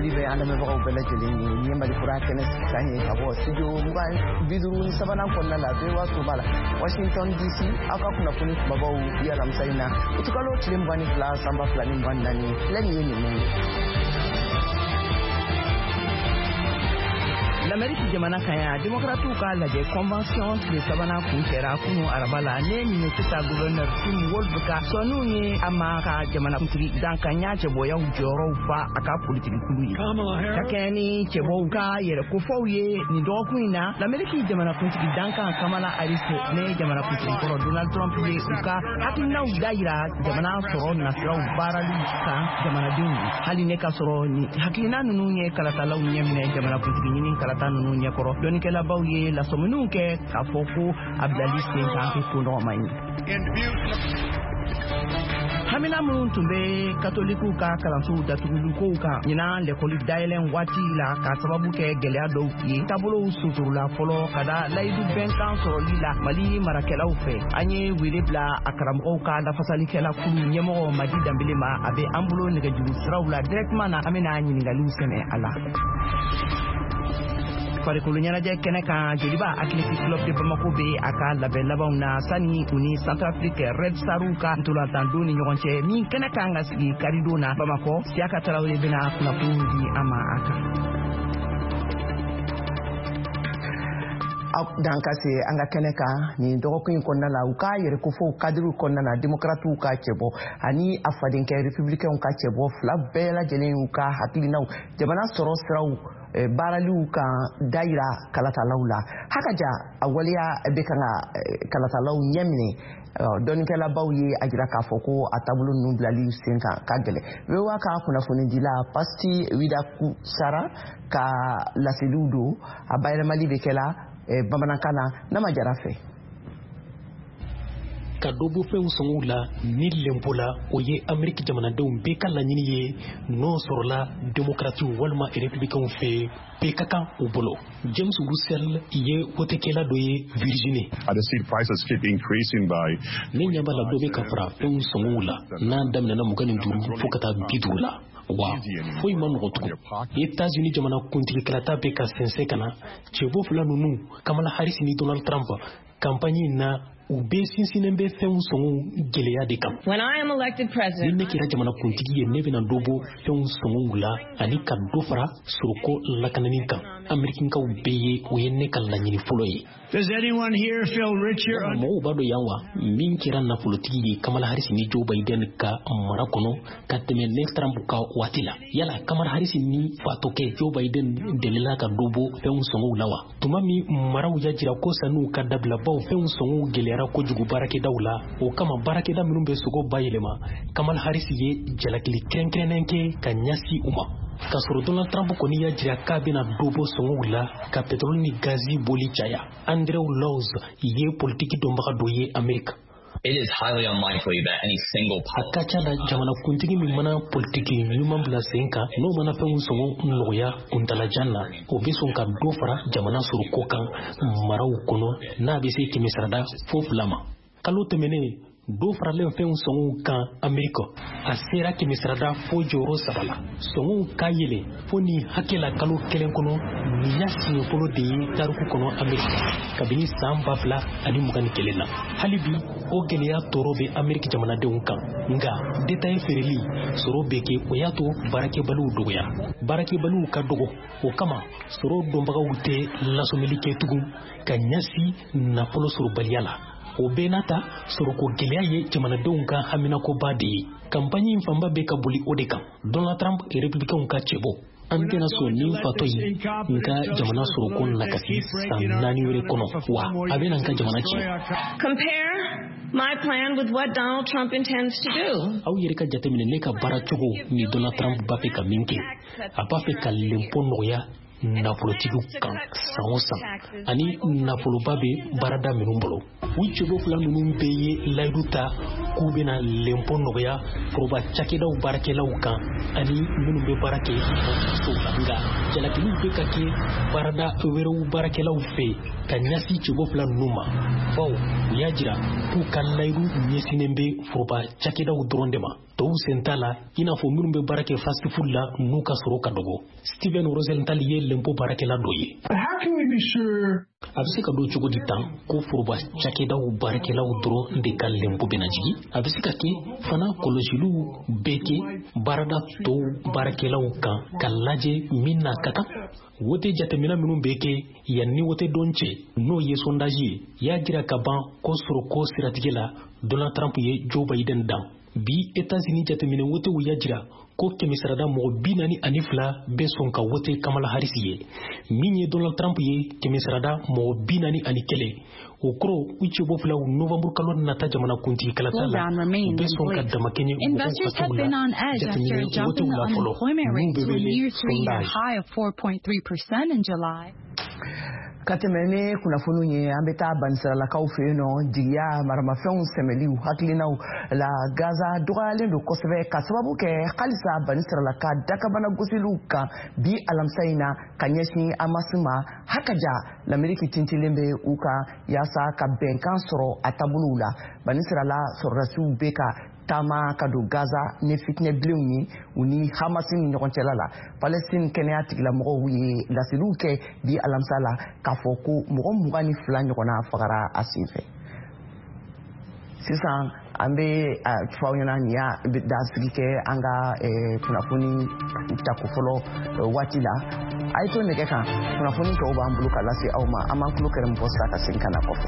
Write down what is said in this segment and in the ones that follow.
Folibe and the Mabo Belajelin, Yamabura Kenneth Kanye, Abo, Sijo, Biduru, Savannah Kondala, Bewa Subala, Washington DC, Akakuna Punik Babo, Yalam Saina, Utukalo Chimbani Class, Samba Flamin Bandani, Lenny. L'Amérique jamana kaya démocrates ka lajɛ convention de sabana kun kɛra kunu arabala ne ministre gouverneur Tim Wolbka sɔnu ye ama ka jamana kuntigi dankanya cɛbɔyaw jɔyɔrɔw fa a ka politique kulu ye ka kɛɲɛ ni cɛbɔw ka yɛrɛ kofaw ye ni dɔgɔkun in na l'Amérique jamana kuntigi dankan Kamala Harris ne jamana kuntigi kɔrɔ Donald Trump ye u ka hakilinaw dayira jamana sɔrɔ nasiraw baarali kan jamanadenw hali ne ka sɔrɔ ni hakilina ninnu ye kalatalaw ɲɛminɛ jamana kuntigi ɲini kalata nunu ɲɛkɔrɔ dɔnikɛlabaw ye lasɔminiw kɛ k'a fɔ ko a bilali sen kan kɛ ko nɔgɔma ye hamina minnu tun bɛ katolikiw ka kalansow datuguliko kan ɲinan lɛkɔli dayɛlɛn waati la ka sababu kɛ gɛlɛya dɔw ye taabolow suturula fɔlɔ ka da layidu bɛnkan sɔrɔli la mali marakɛlaw fɛ an ye wele bila a karamɔgɔw ka lafasalikɛla kulu ɲɛmɔgɔ Madi Danbele ma a bɛ an bolo nɛgɛjuru siraw la directement na an bɛna ɲininkaliw sɛmɛ a la farikolo ɲɛnajɛ kɛnɛ kan joliba Athletic Club de Bamako bɛ a ka labɛn labanw na sani u ni Centrafrique Red Saru ka ntolantan don ni ɲɔgɔn cɛ min kɛnɛ kan ka sigi karido na Bamakɔ Siaka Tarawele bɛna kunnafoni di an ma a kan. Dan ka se an ka kɛnɛ kan ni dɔgɔkun kɔnɔna la u ka yɛrɛ ko fɔ cadre kɔnɔna na démocrates ka cɛbɔ ani a fadenkɛ républicains ka cɛbɔ fila bɛɛ lajɛlen u ka hakilinaw jamana sɔrɔ siraw baaraliw kan dayira kalatalaw la hakaja a waliya bɛ kan ka kalatalaw ɲɛminɛ dɔnikɛlabaw ye a jira k'a fɔ ko a taabolo ninnu bilali sen kan ka gɛlɛ wewa ka kunnafoni dila Pasti Widaku Sara ka laseliw don a bayɛlɛmali bɛ kɛla bamanankan na nama jara fɛ ka dobo fɛnw sɔngɔw la ni lempo la o ye Amérique jamanadenw bɛɛ ka laɲini ye n'o sɔrɔla démocrates walima républicains fɛ bɛɛ ka kan u bolo. James Russell ye wotekɛla dɔ ye Virginie. The seed prices keep increasing by. Ne ɲɛ b'a la dɔ bɛ ka fara fɛnw sɔngɔw la n'a daminɛna 25 fo ka taa 50 la. Wa foyi ma nɔgɔ tugun États-Unis jamana kuntigikɛlata bɛ ka sɛnsɛn ka na cɛbɔ fila ninnu Kamala Harris ni Donald Trump campagne na u bɛ sinsinnen bɛ fɛnw sɔngɔw gɛlɛya de kan. When I am elected president, ni ne kɛra jamana kuntigi ye ne bɛna dɔ bɔ fɛnw sɔngɔw la ani ka dɔ fara soroko lakanani kan Amerikinkaw bɛɛ ye o ye ne ka laɲini fɔlɔ ye. Does anyone here feel richer? Mɔgɔw b'a dɔn yan wa min kɛra nafolotigi ye Kamala Harris ni Joe Biden ka mara kɔnɔ ka tɛmɛ Donald Trump ka waati la yala Kamala Harris ni fatɔkɛ Joe Biden delila ka dɔ bɔ fɛnw sɔngɔw la wa tuma min maraw y'a jira ko sanu ka dabila baw fɛnw sɔngɔw gɛlɛyara kojugu baarakɛdaw la o kama baarakɛda minnu bɛ sogo bayɛlɛma Kamala Harris ye jalakili kɛrɛnkɛrɛnnen kɛ ka ɲɛsin u ma ka sɔrɔ Donald Trump kɔni y'a jira k'a bɛna dɔ bɔ sɔngɔw la ka pétrole ni gazi boli caya. Andrew Laws ye politiki dɔnbaga dɔ ye Amerika. It is highly unlikely that any single akacha la jamana kuntigi min mana politiki ɲuman bila sen kan n'o mana fɛnw sɔngɔ nɔgɔya kuntalajan na o bɛ sɔn ka dɔ fara jamana suruko kan maraw kɔnɔ n'a bɛ se 100 fo 2 ma. Kalo tɛmɛnen do faralen fɛnw sɔngɔw kan Amerika a sera 100 fo jɔyɔrɔ 3 la sɔngɔw ka yɛlɛ fo ni hakɛ la kalo 1 kɔnɔ ni y'a siɲɛ fɔlɔ de ye tariku kɔnɔ Amerika kabini san 2021 na hali bi o gɛlɛya tɔɔrɔ bɛ Amerika jamanadenw kan nka détail feereli sɔrɔ bɛ kɛ o y'a to baarakɛbaliw dɔgɔya baarakɛbaliw ka dɔgɔ o kama sɔrɔ dɔnbagaw tɛ lasɔmɛli kɛ tugun ka ɲɛsi nafolo sɔrɔbaliya la. O bɛɛ n'a ta sɔrɔko gɛlɛya ye jamanadenw ka haminakoba de ye campagne fanba bɛ ka boli o de kan Donald Trump républicains ka cɛbɔ an tɛna sɔn ni fatɔ ye nka jamana sɔrɔko nakasi san 4 wɛrɛ kɔnɔ wa a bɛna n ka jamana tiɲɛ. Compare my plan with what Donald Trump intends to do. Aw yɛrɛ ka jateminɛ ne ka baara cogo ni Donald Trump b'a fɛ ka min kɛ a b'a fɛ ka lempo nɔgɔya nafolotigiw kan san o san ani nafoloba bɛ baarada minnu bolo u cɛbɔ fila ninnu bɛɛ ye layidu ta k'u bɛna lempo nɔgɔya foroba cakɛdaw baarakɛlaw kan ani minnu bɛ baara kɛ sow la nka jalakiliw bɛ ka kɛ baarada wɛrɛw baarakɛlaw fɛ ka ɲɛsin cɛbɔ fila ninnu ma bawo u y'a jira k'u ka layidu ɲɛsinnen bɛ foroba cakɛdaw dɔrɔn de ma to sentala ina fo minnu be barake fast food la nu ka soro ka dogo Steven Rosenthal ye lempo barake la doye. How can we be sure abise ka do cogo di tan ko foroba cakɛdaw baarakɛlaw dɔrɔn de ka lempo bena jigi a bɛ se ka kɛ fana kɔlɔsiliw bɛɛ kɛ baarada tɔw baarakɛlaw kan ka lajɛ min na ka kan wote jatemina minnu bɛ kɛ yanni wote don cɛ n'o ye sondage ye y'a jira ka ban ko soroko siratigɛ la Donald Trump ye Joe Biden dan bi États-Unis jateminɛ wotew y'a jira ko kɛmɛsarada mɔgɔ 42 bɛ sɔn ka wote Kamala Harris ye min ye Donald Trump ye kɛmɛsarada mɔgɔ 41 o kɔrɔ u cɛbɔ filaw November kalo nata jamana kuntigi kalata la bɛ sɔn ka damakɛɲɛ investors have been on edge after a jump in the unemployment rate to a near 3-year high of 4.3% in July. Katemene kunafunu ye ambeta bansara la kaufe no dia maramafɛnw sɛmɛliw hakilinaw la Gaza dɔgɔyalen do kosɛbɛ ka sababu kɛ halisa bansara la ka dakabana gosiliw kan bi alamisa in na ka ɲɛsin Hamas ma hakaja l'Amérique tintilen bɛ u kan yaasa ka bɛnkan sɔrɔ a taabolow la bansara la sɔrɔdasiw bɛ ka Tama ka do Gaza ne fitnɛ bilenw ni u ni Hamas ni ɲɔgɔn cɛla la Palestine kɛnɛya tigilamɔgɔw ye laseliw kɛ bi alamisa la k'a fɔ ko mɔgɔ 22 ɲɔgɔnna fagara a senfɛ sisan an bɛ fɔ aw ɲɛna nin y'a dansigi kɛ an ka kunnafoni tako fɔlɔ waati la a ye to nɛgɛ kan kunnafoni tɔw b'an bolo ka lase aw ma an b'an tulo kɛrɛn bɔ sira ka segin ka na kɔfɛ.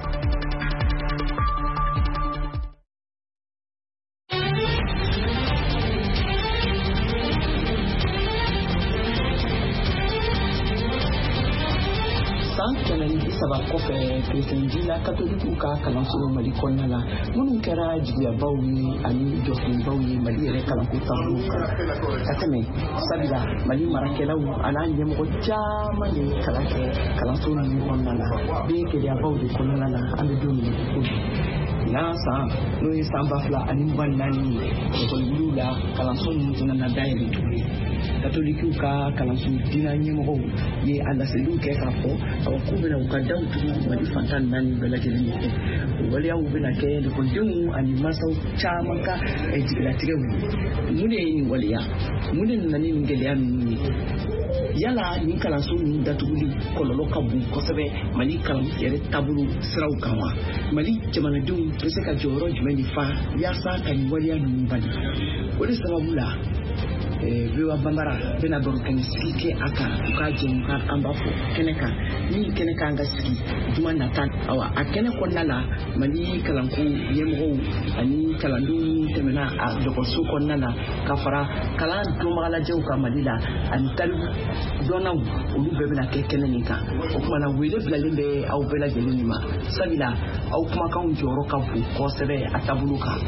saba kɔfɛ Keresenjila Katoliku ka kalanso Mali kɔnɔna la minnu kɛra jigiyabaw ye ani jɔsenbaw ye Mali yɛrɛ kalanko taabolo kan ka tɛmɛ sabula Mali marakɛlaw an'a ɲɛmɔgɔ caman de kalan kɛ kalanso ninnu kɔnɔna la bɛ gɛlɛyabaw de kɔnɔna la an bɛ don min ko bi n'a san n'o ye san 2024 ye ekɔliwuliw la kalanso ninnu fana na dayɛlɛ tuguni Katolikiw ka kalanso diina ɲɛmɔgɔw ye a laseliw kɛ k'a fɔ k'u bɛna u ka daw tugu Mali fantan 4 bɛɛ lajɛlen ɲɛfɛ o waleyaw bɛna kɛ ekɔlidenw ani mansaw caman ka jigilatigɛw ye mun de ye nin waleya mun de nana ni nin gɛlɛya ninnu ye yala nin kalanso ninnu datuguli kɔlɔlɔ ka bon kosɛbɛ Mali kalan yɛrɛ taabolo siraw kan wa Mali jamanadenw bɛ se ka jɔyɔrɔ jumɛn de fa yaasa ka nin waleya ninnu bali o de sababu la Vewa Bambara bena baro kɛnɛ sigi kɛ a kan u ka jɛmu ka an b'a fɔ kɛnɛ kan min kɛnɛ kan ka sigi juma nata awa a kɛnɛ kɔnɔna la Mali kalanko ɲɛmɔgɔw ani kalandenw tɛmɛna a dɔgɔtɔrɔso kɔnɔna la ka fara kalan dɔnbagalajɛw ka Mali la ani talibu dɔnnaw olu bɛɛ bɛna kɛ kɛnɛ nin kan o kumana wele bilalen bɛ aw bɛɛ lajɛlen ma sabula aw kumakanw jɔyɔrɔ ka bon kosɛbɛ a taabolo kan.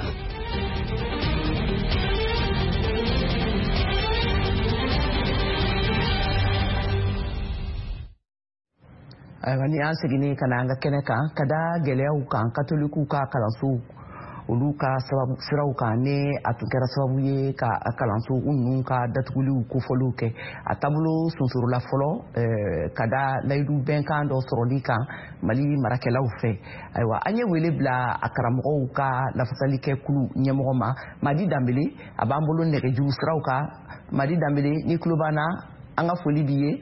Ni an seginne ka na an ka kɛnɛ kan ka da gɛlɛyaw kan Katolikiw ka kalanso olu ka siraw kan ne a tun kɛra sababu ye ka kalanso ninnu ka datuguliw kofɔliw kɛ a taabolo sunsorola fɔlɔ ka da layidu bɛnkan dɔ sɔrɔli kan Mali marakɛlaw fɛ ayiwa an ye wele bila a karamɔgɔw ka lafasalikɛ kulu ɲɛmɔgɔ ma Madi Danbele a b'an bolo nɛgɛjuru siraw kan Madi Danbele ni tulo b'an na an ka foli b'i ye.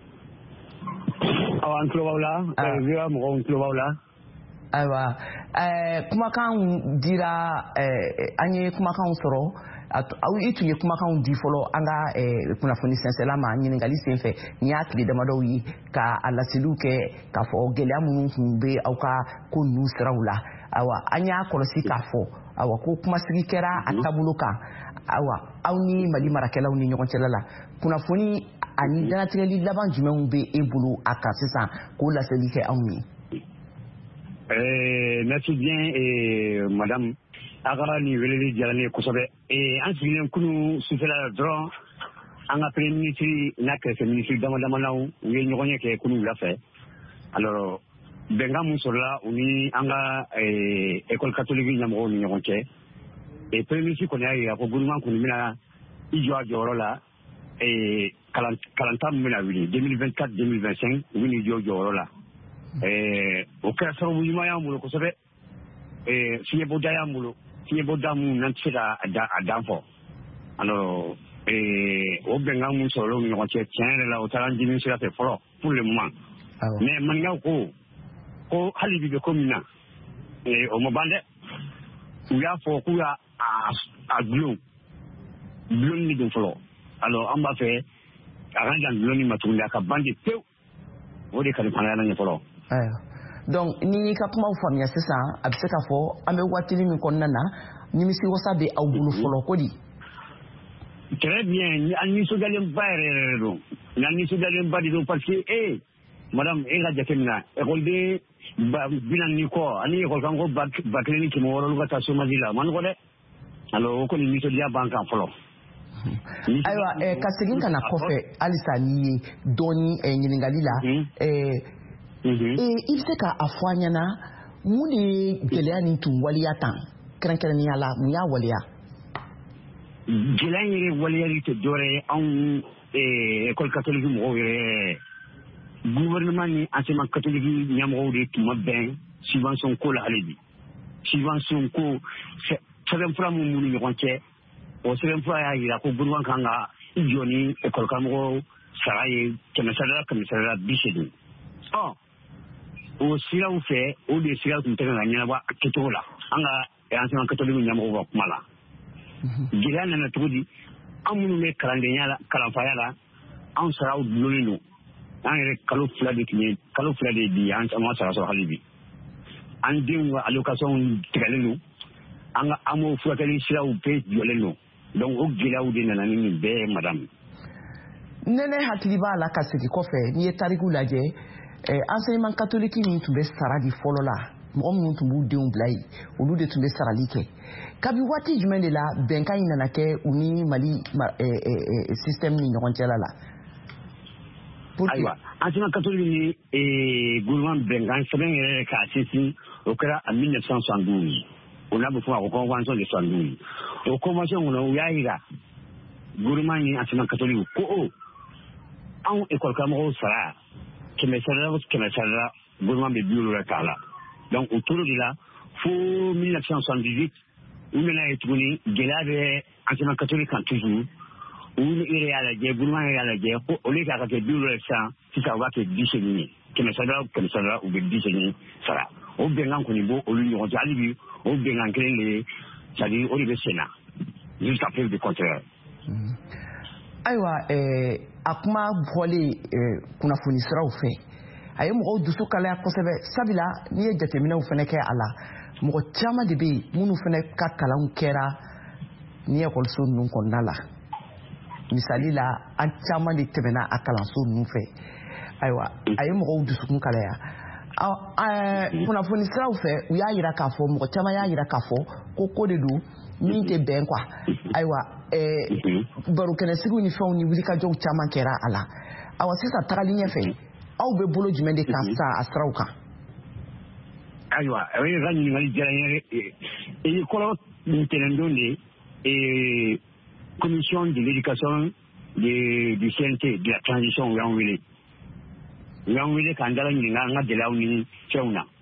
An tulo la via mɔgɔw tulo la ayiwa kumakan dira an ye kumakan sɔrɔ aw i tun ye kumakan di fɔlɔ an ka kunnafoni sɛnsɛnla ma ɲininkali senfɛ ni y'a tile damadɔw ye ka a laseliw kɛ k'a fɔ gɛlɛya minnu tun bɛ aw ka ko ninnu siraw la ayiwa an y'a kɔlɔsi k'a fɔ ayiwa ko kumasigi kɛra a taabolo kan ayiwa aw ni Mali marakɛlaw ni ɲɔgɔn cɛla la kunnafoni ani danatigɛli laban jumɛnw bɛ e bolo a kan sisan k'o laseli kɛ anw ye. Merci bien madame a ka nin weleli diyara ne kosɛbɛ an sigilen kunu sufɛla dɔrɔn an ka premier ministre n'a kɛrɛfɛ ministre damadamanaw u ye ɲɔgɔn ye kɛ kunu wula fɛ alors bɛnkan mun sɔrɔla u ni an ka école catholique ɲɛmɔgɔw ni ɲɔgɔn cɛ et premier ministre kɔni y'a jira ko gouvernement kɔni bɛna i jɔ a jɔyɔrɔ la kalanta min bɛna wuli 2024-2025 u bɛna i jɔ jɔyɔrɔ la o kɛra sababu ɲuman y'an bolo kosɛbɛ fiɲɛbɔda y'an bolo Tiebodamu Nanchira Adampo. Alors, au Bengamu Solo, nous avons tiens la Otaran Dimisha fait fort pour le moment. Mais Mangako, au Halibi de Comina, et au Mobile, il y a pour Kura à Blue. Blue ni de Flo. Alors, on va faire un Blue Matunda, à Bandit, au Décalipana de Flo. Donc ni ka kuma famiya sisan a bɛ se k'a fɔ an bɛ waatili min kɔnɔna na nimisi wasa bɛ aw bolo fɔlɔ ko di. Très bien, ani sodalen ba yɛrɛ don ani sodalen ba de don parce que madame e ka jateminɛ école bilan ni kɔ ani école kan ko ba kelen ni kɛmɛ wɔɔrɔ olu ka taa chômage la man nɔgɔ dɛ alors o kɔni nisɔndiya b'an kan fɔlɔ. Ayiwa ka segin ka na kɔfɛ halisa n'i ye dɔɔni ɲininkali la. I bɛ se k'a fɔ an ɲɛna mun de ye gɛlɛya nin tun waliya tan kɛrɛnkɛrɛnnenya la mun y'a waliya. Gɛlɛya yɛrɛ waliyali tɛ dɔwɛrɛ ye anw école catholique mɔgɔw yɛrɛ gouvernement ni enseignement catholique ɲɛmɔgɔw de tun ma bɛn subvention ko la hali bi subvention ko sɛbɛnfura min b'u ni ɲɔgɔn cɛ o sɛbɛnfura y'a jira ko gouvernement kan ka i jɔ ni école karamɔgɔ sara ye 180 o siraw fɛ o de siraw tun tɛ ka ɲɛnabɔ a kɛcogo la an ka enseignement catholique ɲɛmɔgɔw ka kuma la gɛlɛya nana cogo di an minnu bɛ kalanfaya la an saraw dulonnen don an yɛrɛ kalo fila de bi an ma sara sɔrɔ hali bi an denw ka allocation tigɛlen don an ka AMO furakɛli siraw bɛɛ jɔlen don donc o gɛlɛyaw de nana ni nin bɛɛ ye madame. Ne hakili b'a la ka segin kɔfɛ n'i ye tariku lajɛ enseignement catholique min tun bɛ sara di fɔlɔ la mɔgɔ minnu tun b'u denw bila yen olu de tun bɛ sarali kɛ kabi waati jumɛn de la bɛnkan in nana kɛ u ni Mali système ni ɲɔgɔn cɛla la. Ayiwa enseignement catholique ni gouvernement bɛnkan sɛbɛn yɛrɛ k'a sinsin o kɛra en 1972 o n'a bɛ fɔ a ko convention de 72 o convention kɔnɔ u y'a jira gouvernement ni enseignement catholique ko anw école karamɔgɔw sara kɛmɛ sara gouvernement bɛ bi la k'a la donc o tora de la fo 1978 u nana ye tuguni gɛlɛya bɛ enseignement catholique kan toujours u yɛrɛ y'a lajɛ gouvernement yɛrɛ y'a lajɛ ko au lieu k'a ka kɛ 70 sisan u b'a kɛ 80 ye kɛmɛ sara u bɛ 80 sara o bɛnkan kɔni b'o olu ɲɔgɔn cɛ hali bi o bɛnkan kelen de ye c'est à dire o de bɛ sen na jusqu'à preuve du contraire. Ayiwa a kuma bɔlen kunnafoni siraw fɛ a ye mɔgɔw dusu kalaya kosɛbɛ sabula n'i ye jateminɛw fana kɛ a la mɔgɔ caman de bɛ yen minnu fana ka kalanw kɛra ni ekɔliso ninnu kɔnɔna la misali la an caman de tɛmɛna a kalanso ninnu fɛ ayiwa a ye mɔgɔw dusukun kalaya kunnafoni siraw fɛ u y'a jira k'a fɔ mɔgɔ caman y'a jira k'a fɔ ko de don min tɛ bɛn quoi ayiwa barokɛnɛsigiw ni fɛnw ni wulikajɔw caman kɛra a la awa sisan tagali ɲɛfɛ aw bɛ bolo jumɛn de kan sa a siraw kan. Ayiwa o ye ka ɲininkali diyara n ye kɔrɔ ntɛnɛndon de commission de l'éducation du CNT de la transition u y'an wele k'an dala ɲininka an ka gɛlɛyaw ni fɛnw na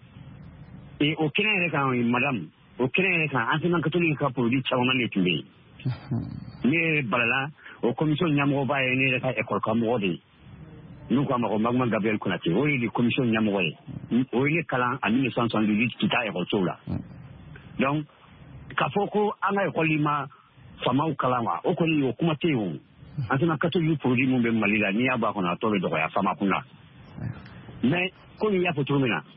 o kɛnɛ yɛrɛ kan madame o kɛnɛ yɛrɛ kan enseignement catholique ka produit caman de tun bɛ yen ne yɛrɛ balala o commission ɲɛmɔgɔba ye ne yɛrɛ ka école karamɔgɔ de ye n'u k'a ma ko Maguma Gabriel Konate o ye commission ɲɛmɔgɔ ye o ye ne kalan en 1978 ki taa école la donc k'a fɔ ko an ka école ma faamaw kalan wa o kɔni o kuma tɛ yen o enseignement catholique produit min bɛ Mali la n'i y'a bɔ a kɔnɔ a tɔ bɛ dɔgɔya faama kun na mais komi n y'a fɔ cogo min na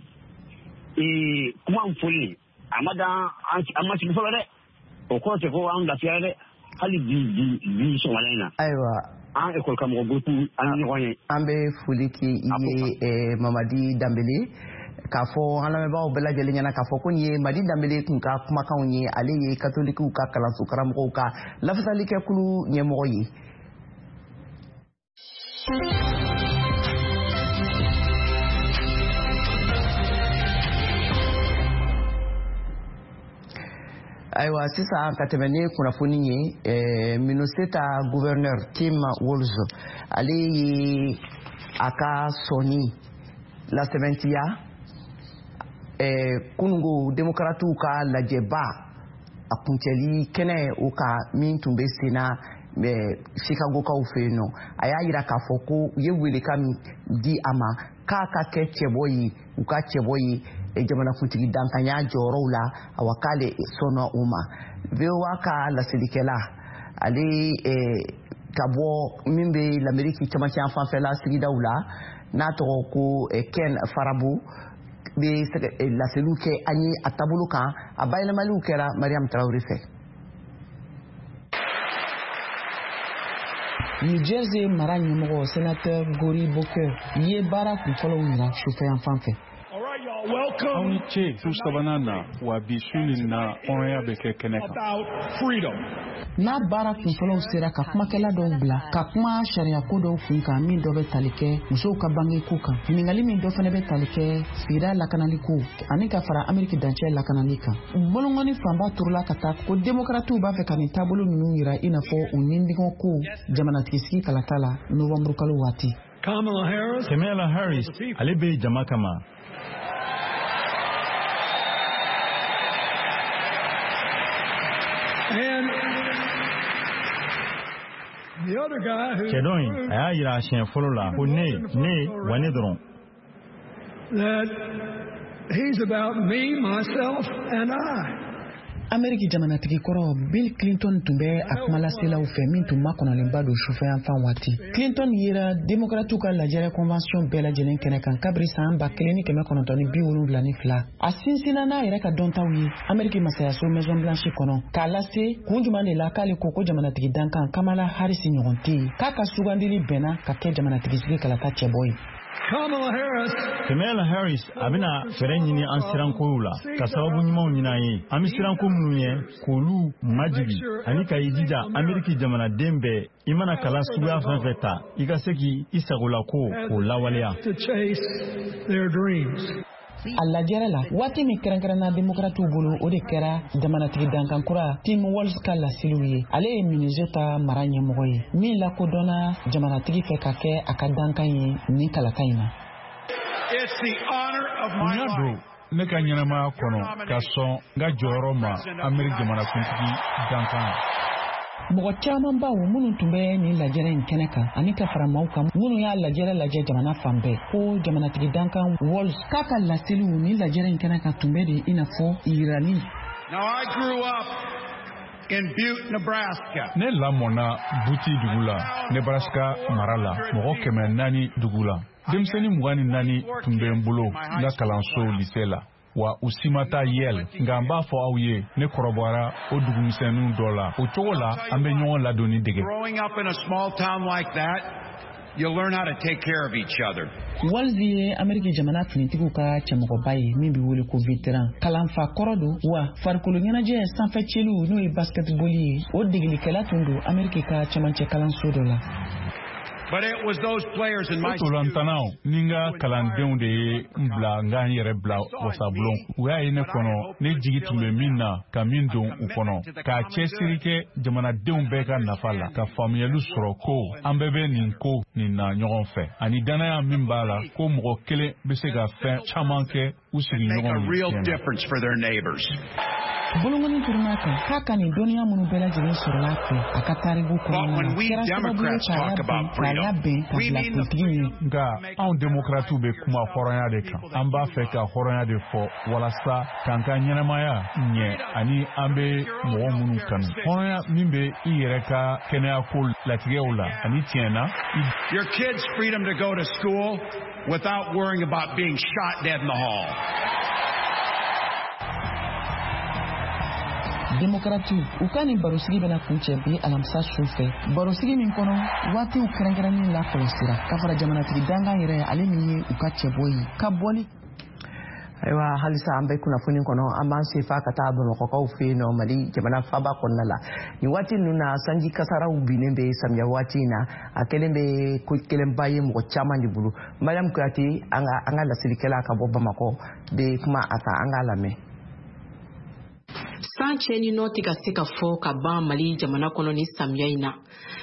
kuma n fɔli a ma sigi fɔlɔ dɛ o kɔrɔ tɛ ko an lafiyara dɛ hali bi sɔgɔmada in na ayiwa an école karamɔgɔ groupe an ni ɲɔgɔn ye an bɛ foli k'i ye Mamadi Danbele k'a fɔ an lamɛnbagaw bɛɛ lajɛlen ɲɛna k'a fɔ ko nin ye Madi Danbele kun ka kumakanw ye ale ye katolikiw ka kalanso karamɔgɔw ka lafasalikɛkulu ɲɛmɔgɔ ye. Ayiwa sisan ka tɛmɛ ni kunnafoni ye Minnesota gouverneur Tim Walz ale ye a ka sɔnni lasɛbɛntiya kunungo démocrates ka lajɛba a kuncɛli kɛnɛ o ka min tun bɛ senna Chicagokaw fɛ yen nɔ a y'a yira k'a fɔ ko u ye welekan min di a ma k'a ka kɛ cɛbɔ ye u ka cɛbɔ ye jamanakuntigi dankanya jɔyɔrɔw la awa k'ale sɔnna o ma VOA ka laselilikɛla ale ka bɔ min bɛ l'Amérique cɛmancɛ yan fanfɛla sigidaw la n'a tɔgɔ ko Ken Farabu bɛ laseliw kɛ an ye a taabolo kan a bayɛlɛmaliw kɛra Mariam Traoré fɛ. New Jersey mara ɲɛmɔgɔ sénateur Cory Booker ye baara kunfɔlɔw yira sufɛ yan fan fɛ. Aw ni ce su sabanan na wa bi su nin na hɔrɔnya bɛ kɛ kɛnɛ kan. N'a baara kunfɔlɔw sera ka kumakɛla dɔw bila ka kuma sariya ko dɔw fun kan min dɔ bɛ tali kɛ musow ka bange ko kan ɲininkali min dɔ fana bɛ tali kɛ sigida lakanali ko ani ka fara Ameriki dancɛ lakanali kan bolongɔni fanba turula ka taa ko démocrates b'a fɛ ka nin taabolo ninnu yira i n'a fɔ u ɲindigɔ ko jamanatigi sigi kalata la novembre kalo waati. Kamala Harris ale bɛ jama kama. Cɛ dɔ in a y'a yira siɲɛ fɔlɔ la ko ne wa ne dɔrɔn. Ameriki jamanatigi kɔrɔ Bill Clinton tun bɛ a kumalaselaw fɛ min tun makɔnɔlenba don sufɛ yan fan waati. Clinton yera démocrates ka lajɛrɛ convention bɛɛ lajɛlen kɛnɛ kan kabiri san 1972. A sinsinna n'a yɛrɛ ka dɔntaw ye Ameriki masayaso Maison Blanche kɔnɔ k'a lase kun jumɛn de la k'ale ko jamanatigi dankan Kamala Harris ɲɔgɔn tɛ yen k'a ka sugandili bɛnna ka kɛ jamanatigi sigi kalata cɛbɔ ye. Kamala Harris a bɛna fɛɛrɛ ɲini an sirankow la ka sababu ɲumanw ɲini an ye an bɛ siranko minnu ye k'olu majigi ani ka i jija Ameriki jamanaden bɛɛ i mana kalan suguya fɛn fɛn ta i ka se k'i sagolako k'o lawaleya. A lajɛrɛ la waati min kɛrɛnkɛrɛnna démocrates bolo o de kɛra jamanatigi dankankura Tim Walz ka laseliw ye ale ye Minnesota mara ɲɛmɔgɔ ye min lakodɔnna jamanatigi fɛ ka kɛ a ka dankan ye nin kalata in na. Munya don ne ka ɲɛnamaya kɔnɔ ka sɔn n ka jɔyɔrɔ ma Ameriki jamanakuntigi dankan. Mɔgɔ caman baw minnu tun bɛ nin lajɛrɛ in kɛnɛ kan ani ka fara maaw kan minnu y'a lajɛrɛ lajɛ jamana fan bɛɛ ko jamanatigi dankan Walz k'a ka laseliw nin lajɛrɛ in kɛnɛ kan tun bɛ de i n'a fɔ yirali. Ne lamɔnna Butte dugu la Nebraska mara la mɔgɔ 400 dugu la denmisɛnnin 24 tun bɛ n bolo n ka kalanso lycée la. Wa u si ma taa Yale nka n b'a fɔ aw ye ne kɔrɔbɔra o dugumisɛnninw dɔ la o cogo la an bɛ ɲɔgɔn ladonni dege. Walz ye Ameriki jamana finitigiw ka cɛmɔgɔba ye min bɛ wele ko vétéran kalanfa kɔrɔ don wa farikolo ɲɛnajɛ sanfɛcɛliw n'o ye basketball ye o degelikɛla tun don Ameriki ka cɛmancɛ kalanso dɔ la. O tolantanaw ni n ka kalandenw de ye n bila n ka n yɛrɛ bila wasabulon u y'a ye ne kɔnɔ ne jigi tun bɛ min na ka min don u kɔnɔ k'a cɛsiri kɛ jamanadenw bɛɛ ka nafa la ka faamuyali sɔrɔ ko an bɛɛ bɛ nin ko nin na ɲɔgɔn fɛ ani danaya min b'a la ko mɔgɔ kelen bɛ se ka fɛn caman kɛ u sigiɲɔgɔnw ye tiɲɛ. Bolongɔni turuna kan k'a ka nin dɔnniya minnu bɛɛ lajɛlen sɔrɔla fɛ a ka taariku kɔnɔna na kɛra sababu ye k'a labɛn ka bila politigi ye. Nka anw démocrates bɛ kuma hɔrɔnya de kan an b'a fɛ ka hɔrɔnya de fɔ walasa k'an ka ɲɛnamaya ɲɛ ani an bɛ mɔgɔ minnu kanu hɔrɔnya min bɛ i yɛrɛ ka kɛnɛyako latigɛw la ani tiɲɛ na. Your kids' freedom to go to school without worrying about being shot dead in the hall. Démocrates u ka nin barosigi bɛna kuncɛ bi alamisa su fɛ barosigi min kɔnɔ waatiw kɛrɛnkɛrɛnnen la kɔlɔsira ka fara jamanatigi dankan yɛrɛ ale min ye u ka cɛbɔ ye ka bɔli. Ayiwa halisa an bɛ kunnafoni kɔnɔ an b'an sefa ka taa Bamakɔkaw fɛ yen nɔ Mali jamana faaba kɔnɔna la nin waati ninnu na sanji kasaraw binnen bɛ samiya waati in na a kɛlen bɛ ko kelenba ye mɔgɔ caman de bolo Mariam Kuyate an ka laselilikɛla ka bɔ Bamakɔ bɛ kuma a kan an k'a lamɛn. San cɛni nɔ tɛ ka se ka fɔ ka ban Mali jamana kɔnɔ ni samiya in na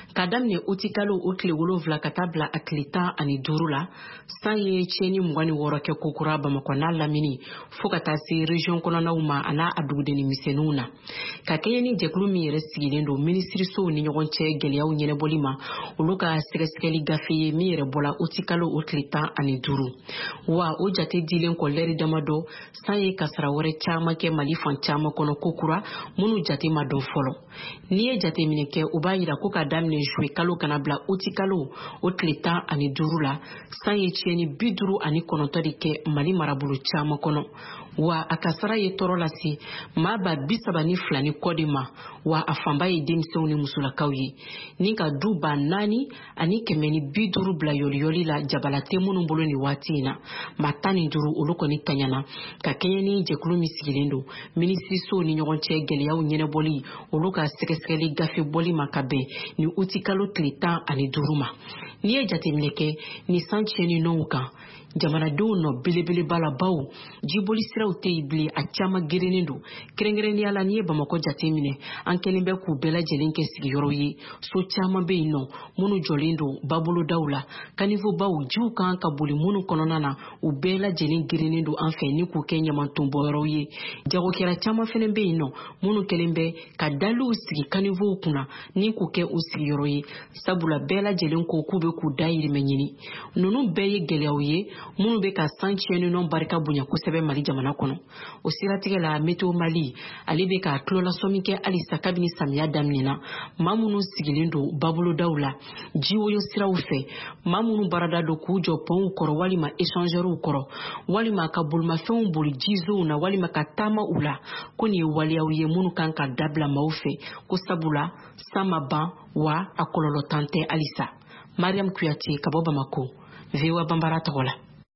kadamne utikalo ukle wolovla katabla atleta ani durula saye cheni mugani woroke kokura Bamako na lamini fokata si region kono uma ana adugudeni misenuna kakeyeni jeklumi yere sigilendo ministry so ni nyogonche geliaw nyene bolima uluka segesekeli gafi mi yere bola utikalo utleta ani duru wa ojate dilen ko leri damado saye kasara wore chama ke mali fan chama kono kokura munu jate madon folo niye jate mineke ubayira ko kadamne jouer kalo kanabla utikalo utleta ani durula saye cheni biduru ani konotorike mali marabulu chama kono wa akasara ye torolasi maba bisabani flani kodima wa afamba ye demsoni musulakawye ninka duba nani ani kemeni biduru bla yoli la jabalate munu boloni watina matani duru uluko ni tanyana kakeyeni jeklumi sigilendo ministri so ni nyogonche geliaw nyene boli uluka sekeskeli gafi boli makabe ni utikalo tlita ani duruma niye jatemleke ni sancheni nouka jamana no bilibili bala baw jiboli siraw te ibli achama gerenendo kerengereni ala niye Bamako jatemine ankelimbe ku bela jelenke sigiyoro yi so chama be no munu jolindo babulu daula kanivo baw juka ka boli munu kononana u bela jelen gerenendo anfe ni ku kenya mantumbo yoro yi jago kera chama fene be no munu kelimbe ka dalu sigi kanivo kuna ni ku ke usigiyoro yi sabula bela jelen ko kube ku dayiri menyini nunu beye geleawye munu be ka sancheni non barika bunya kusebe mali jamana kono o siratige la meteo mali ali be ka klola somike ali sakabini samia damnina mamunu sigilindo babulu daula jiwo yo sirawfe mamunu barada do kujo pon koro wali ma échangeru koro wali ma kabul ma fon bul jizo na wali ma katama ula koni wali awye munu kanka dabla maufe kusabula samaba wa akololo tante alisa Mariam Kuyati kabo Bamako vewa Bambara Togola.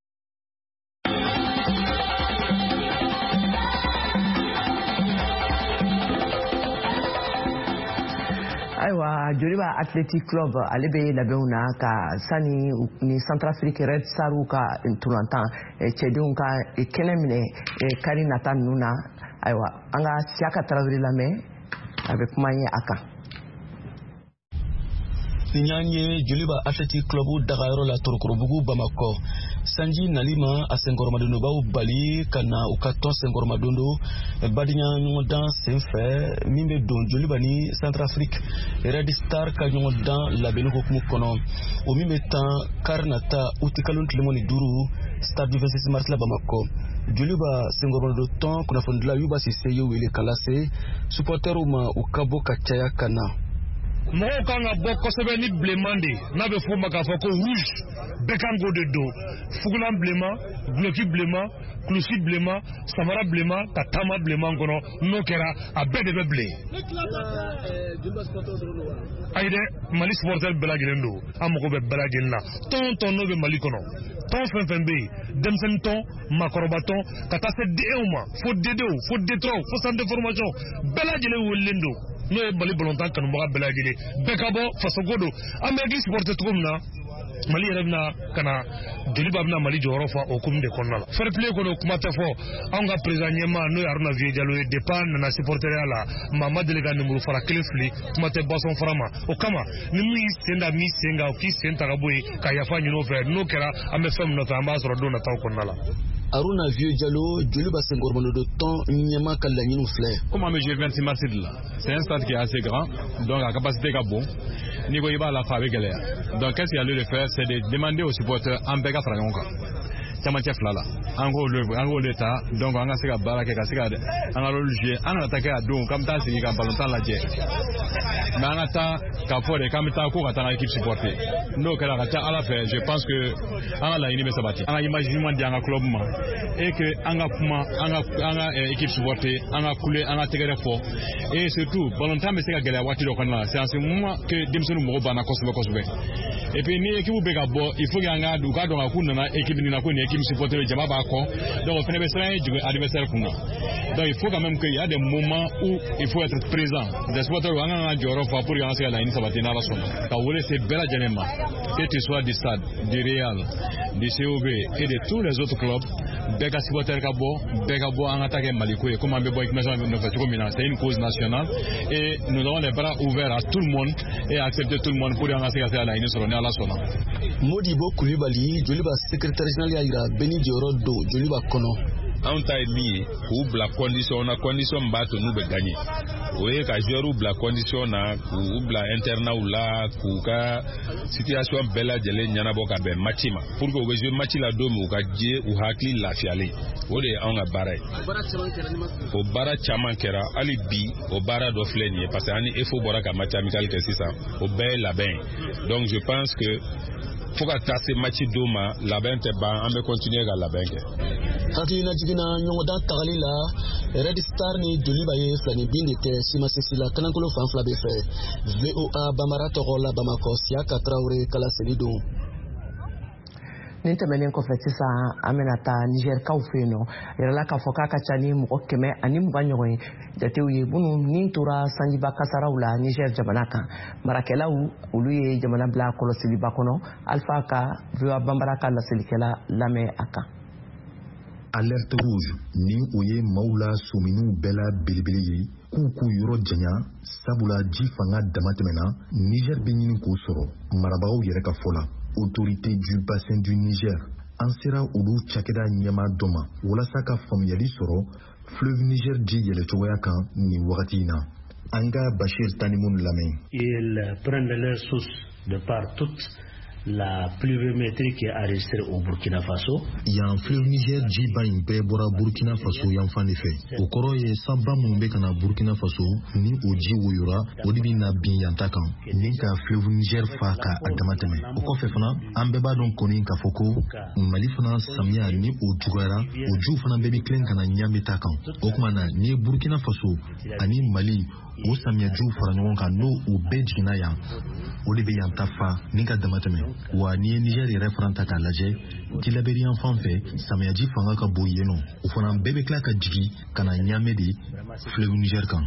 Aywa Joliba Athletic Club alebe labeuna ka sani ni Centrafrique Red Saruka Tulantan chedunka kenemine kari nata nuna aywa anga siaka Traoré lame avec manye aka Sinyanye Joliba Athletic Club Dagayro la Torokorobugu Bamako Sanji Nalima a Sengormadondo Bao Bali Kana Ukaton Sengormadondo Badinya Nyodan Senfe Mimbe Don Jolibani Centrafrique Red Star Kanyodan La Benuko Mukono au mime temps Karnata Utikalun Limoni Duru Stade du 26 mars la Bamako Joliba Sengormadondo Ton Kuna Fondla Yuba Siseyo Wele Kalase supporter uma Ukabo Kachaya Kana Moko kanga boko sebe ni blemande na be fo maka fo ko rouge bekango de do fugulan blema gloki blema klusi blema samara blema katama blema ngono no kera abede be ble ayde mali sportel belagilendo amoko be belagilna ton no be mali kono ton fen be demsen ton makorobaton kata se deuma fo dedo fo detro fo centre de formation belagile wolendo no e bali volontan kanu maga belagile bekabo fasogodo amegi sporte tukumna mali rebna kana Joliba bna mali jorofa o kumde konnala fair play kono kumata fo anga présidentema no yaruna vie dialo e dépend na supporter ala mama delega numero fara kelfli kumate bason farama o kama ni mi senga o ki senta gaboy ka yafa nyino fer no kera ame fam no tamba soro do na taw konnala Aruna Vieux Diallo, Joliba Sengormano de temps, Nyama Kalanino Flair. Comment me j'ai 26 mars là? C'est un stade qui est assez grand, donc la capacité est bon. Niveau il va la faire avec elle. Donc qu'est-ce qu'il y a lieu de faire, c'est de demander aux supporters en béga fragonka. Chamatia flala. En gros l'état, donc on a ces baraka kasika, on a logé, on a attaqué à donc comme ça c'est quand longtemps la jet. Mais on attend qu'à faire des caméras pour attendre l'équipe supporter. Donc à la fin, je pense que on a la inime sabati. On a imaginement d'un club et que on a équipe supporter, on a coulé, on a tiré fort et surtout longtemps mais c'est que la voiture au Canada. C'est en ce moment que Dimson Moro bana kosobe. Et puis ni équipe bega bo, il faut qu'il y ait un douga dans la kuna équipe ni na kuna équipe supporter le jama ba ko. Donc on fait des adversaires kuna. Donc il faut quand même qu'il y a des moments où il faut être présent. Des supporters on a Jorofa pour gagner la inime sabati na la somme. Quand vous laissez bella janema, que tu sois du Stade, du Real, du COB et de tous les autres clubs, bɛɛ ka supporter ka bɔ an ka taa kɛ Maliko ye comme an bɛ bɔ équipe nationale nɔfɛ cogo min na. C'est une cause nationale et nous avons les bras ouverts à tout le monde et accepter tout le monde pour an ka se ka se a laɲini sɔrɔ ni Ala sɔnna. Modibo Kulibali joliba secrétaire général y'a yira Beni jɔyɔrɔ do joliba kɔnɔ. Anw ta ye min ye k'u bila condition na condition min b'a to n'u bɛ gagner o ye ka joueurs bila condition na k'u bila internat la k'u ka situation bɛɛ lajɛlen ɲɛnabɔ ka bɛn match ma pour que u bɛ jouer match la don min u ka je u hakili lafiyalen o de ye anw ka baara ye o baara caman kɛra hali bi o baara dɔ filɛ nin ye parce que ani EFO bɔra ka match amical kɛ sisan o bɛɛ ye labɛn ye donc je pense que fo ka taa se match don ma labɛn tɛ ban an bɛ continuer ka labɛn kɛ. Hakilina jigina ɲɔgɔndan tagali la Red Star ni joliba ye filani bin de kɛ simasisi la kanankolo fan fila bɛ fɛ VOA Bamara tɔgɔ la Bamakɔ Siaka Traoré kala seli don. Nin tɛmɛnen kɔfɛ sisan an bɛna taa Nigerkaw fɛ yen nɔ yɛrɛla k'a fɔ k'a ka ca ni mɔgɔ 120 ɲɔgɔn ye jatew ye minnu ni tora sanjiba kasaraw la Niger jamana kan marakɛlaw olu ye jamana bila kɔlɔsiliba kɔnɔ Alpha ka VOA Bambara ka laselilikɛla lamɛn a kan. Alerte rouge ni o ye maaw la sominiw bɛɛ la belebele ye k'u yɔrɔ janya sabula ji fanga dama tɛmɛna Niger bɛ ɲini k'o sɔrɔ marabagaw yɛrɛ ka fɔ la. Autorité du bassin du Niger an sera olu cakɛda ɲɛma dɔ ma walasa ka faamuyali sɔrɔ fleuve Niger ji yɛlɛcogoya kan ni wagati in na. An ka Bachir Tanimun lamɛn. Ils prennent leur source de par toute la pluviométrie qui est enregistrée au Burkina Faso. Yan fleuve Niger jiba in bɛɛ bɔra Burkina Faso yan fan de fɛ. O kɔrɔ ye sanba minnu bɛ ka na Burkina Faso ni o ji woyora o de bɛ na bin yan ta kan ni ka fleuve Niger fa ka a dama tɛmɛ. O kɔfɛ fana an bɛɛ b'a dɔn kɔni k'a fɔ ko Mali fana samiya ni o juguyara o jiw fana bɛɛ bɛ tilen ka na Ɲame ta kan. O kuma na ni ye Burkina Faso ani Mali o samiya jiw fara ɲɔgɔn kan n'o o bɛɛ jiginna yan o de bɛ yan ta fa ni ka dama tɛmɛ. Wa ni ye Niger yɛrɛ fana ta k'a lajɛ Tilaberi yan fan fɛ samiyaji fanga ka bon yen nɔ o fana bɛɛ bɛ tila ka jigi ka na Ɲame de fleuve Niger kan.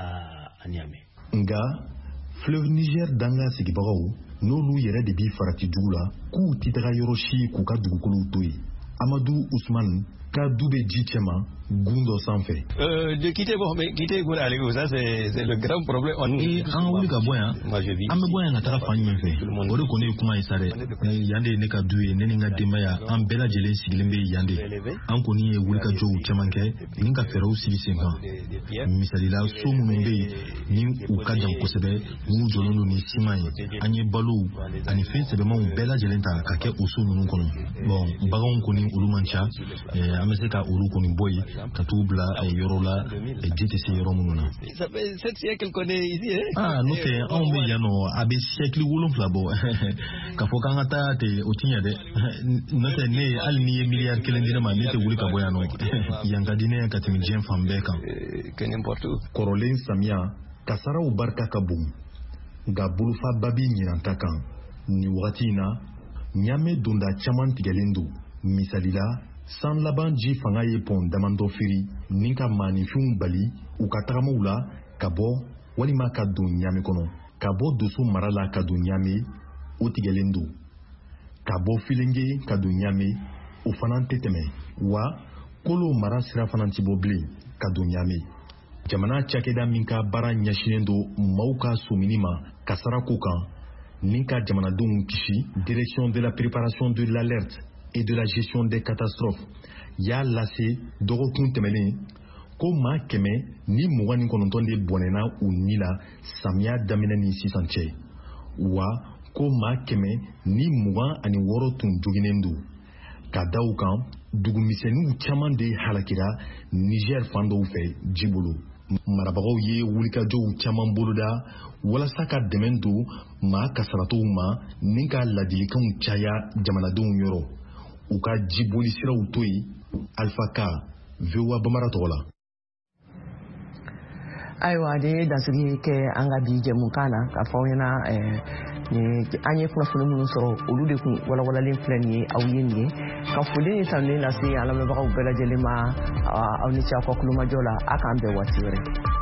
Nga fleuve Niger danga sigibagaw n'olu yɛrɛ de bi farati jugu la k'u ti taga yɔrɔ si k'u ka dugukolow to yen. Amadou Ousmane ka du bɛ ji cɛma gun dɔ sanfɛ. De quitter bon mais quitter pour aller où ça c'est le grand problème. An wuli ka bɔ yan an bɛ bɔ yan ka taga fan jumɛn fɛ o de kɔni ye kuma ye sa dɛ yan de ye ne ka du ye ne ni n ka denbaya an bɛɛ lajɛlen sigilen bɛ yan de an kɔni ye wulikajɔw caman kɛ ni ka fɛɛrɛw sigi sen kan misalila so minnu bɛ yen ni u ka jan kosɛbɛ n'u jɔlen don ni siman ye an ye balow ani fɛn sɛbɛmanw bɛɛ lajɛlen ta ka kɛ o so ninnu kɔnɔ bon baganw kɔni olu man ca an bɛ se ka olu kɔni bɔ yen ka t'u bila yɔrɔ la ji tɛ se yɔrɔ minnu na. Ça fait 7 siècles qu'on est ici n'o tɛ anw bɛ yan nɔ a bɛ siècle 7 bɔ ka fɔ k'an ka taa tɛ o ti ɲɛ dɛ n'o tɛ ne hali n'i ye miliyari 1 di ne ma ne tɛ wuli ka bɔ yan nɔ yan ka di ne ka tɛmɛ diɲɛ fan bɛɛ kan. Kɔrɔlen samiya kasaraw barika ka bon nka bolofa babi ɲinanta kan nin wagati in na Ɲame donda caman tigɛlen don misalila san laban ji fanga ye pɔn damandɔ firi ni ka maanifinw bali u ka tagamaw la ka bɔ walima ka don Ɲame kɔnɔ ka bɔ Doso mara la ka don Ɲame o tigɛlen don ka bɔ Filenge ka don Ɲame o fana tɛ tɛmɛ wa Kolo mara sira fana ti bɔ bilen ka don Ɲame. Jamana cakɛda min ka baara ɲɛsinnen don maaw ka somini ma kasara ko kan ni ka jamanadenw kisi direction de la préparation de l'alerte et de la gestion des catastrophes y'a lase dɔgɔkun tɛmɛnen ko maa 129 de bɔnɛna u ni la samiya daminɛ ni sisan cɛ wa ko maa 126 tun joginen don ka da u kan dugumisɛnninw caman de halakira Niger fan dɔw fɛ ji bolo. Marabagaw ye wulikajɔw caman boloda walasa ka dɛmɛ don maa kasaratɔw ma ni ka ladilikanw caya jamanadenw yɔrɔ u ka jiboli siraw to yen. Alpha K VOA Bambara tɔgɔ la. Ayiwa de ye dansigi kɛ an ka bi jɛmukan na k'a fɔ aw ɲɛna an ye kunnafoni minnu sɔrɔ olu de kun walawalalen filɛ nin ye aw ye nin ye ka foli ni tanuni lase an lamɛnbagaw bɛɛ lajɛlen ma aw ni ce aw ka kulomajɔ la a k'an bɛn waati wɛrɛ.